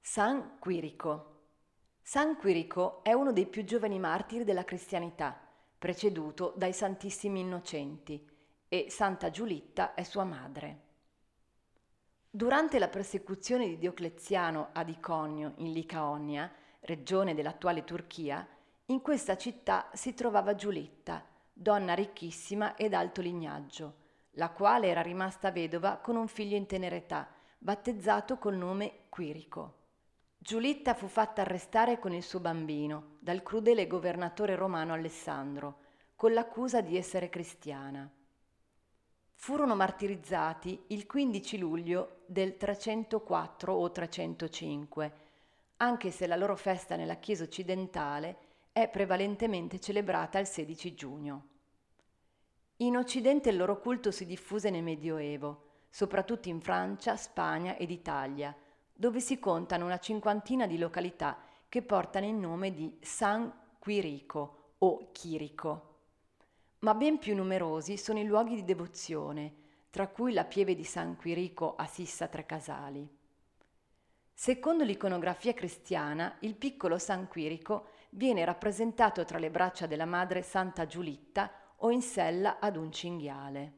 San Quirico. San Quirico è uno dei più giovani martiri della cristianità, preceduto dai Santissimi Innocenti, e Santa Giulitta è sua madre. Durante la persecuzione di Diocleziano ad Iconio in Licaonia, regione dell'attuale Turchia, in questa città si trovava Giulitta, donna ricchissima ed alto lignaggio, la quale era rimasta vedova con un figlio in tenera età, battezzato col nome Quirico. Giulitta fu fatta arrestare con il suo bambino dal crudele governatore romano Alessandro, con l'accusa di essere cristiana. Furono martirizzati il 15 luglio del 304 o 305, anche se la loro festa nella Chiesa occidentale è prevalentemente celebrata il 16 giugno. In Occidente il loro culto si diffuse nel Medioevo, soprattutto in Francia, Spagna ed Italia, dove si contano una cinquantina di località che portano il nome di San Quirico o Chirico. Ma ben più numerosi sono i luoghi di devozione, tra cui la pieve di San Quirico a Sissa Tre Casali. Secondo l'iconografia cristiana, il piccolo San Quirico viene rappresentato tra le braccia della madre Santa Giulitta o in sella ad un cinghiale.